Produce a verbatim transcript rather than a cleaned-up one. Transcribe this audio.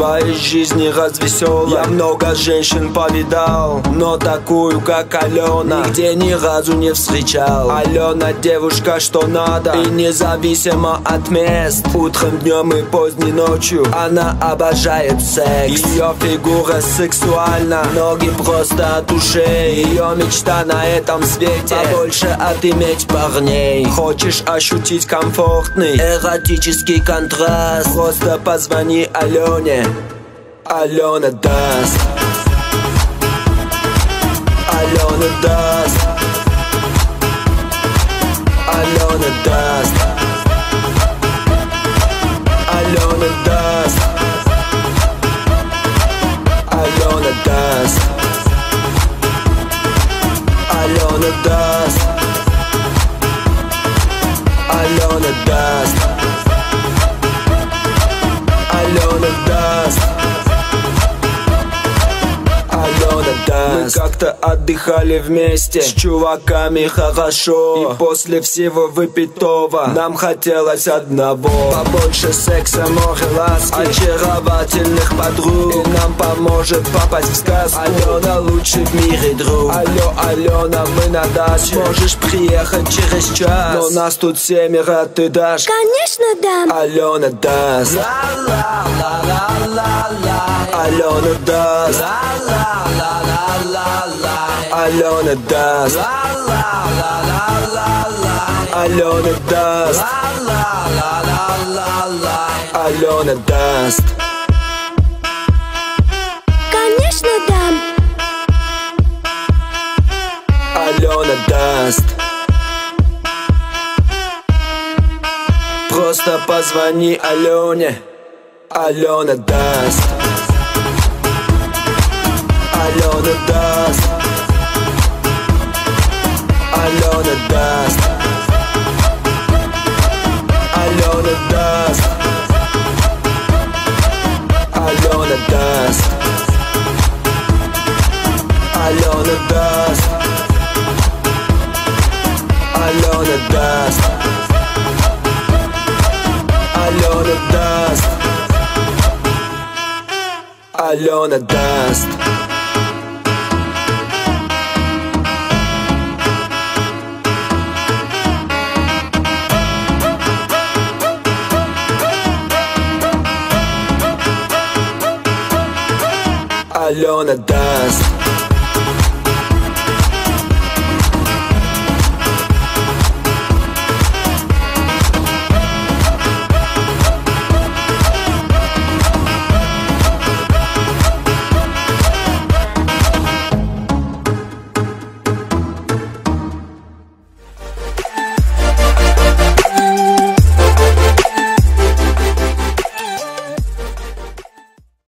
твоей жизни развеселой. Я много женщин повидал, но такую, как Алена, нигде ни разу не встречал. Алена девушка, что надо, и независимо от мест. Утром, днем и поздней ночью она обожает секс. Ее фигура сексуальна, ноги просто от ушей. Ее мечта на этом свете побольше отыметь парней. Хочешь ощутить комфортный эротический контраст? Просто позвони Алене, Алена даст. Алена даст. Алена даст. Алена даст. Алена даст. Алена даст. Алена даст. Алена даст. Алена даст. Мы как-то отдыхали вместе с чуваками хорошо, и после всего выпитого нам хотелось одного: побольше секса, море ласки, очаровательных подруг. И нам поможет попасть в сказку Алена, лучший в мире друг. Алло, Алена, мы на даче, можешь приехать через час? Но нас тут семеро, ты дашь? Конечно дам. Алена даст. Алена даст. Алена даст. Алена даст. Алена даст. Конечно дам. Алена даст. Просто позвони Алене, Алена даст. Алена даст. Алена даст. Алена даст. Алена даст. Алена даст. Алена даст. Алена даст. Алена даст. Алена даст.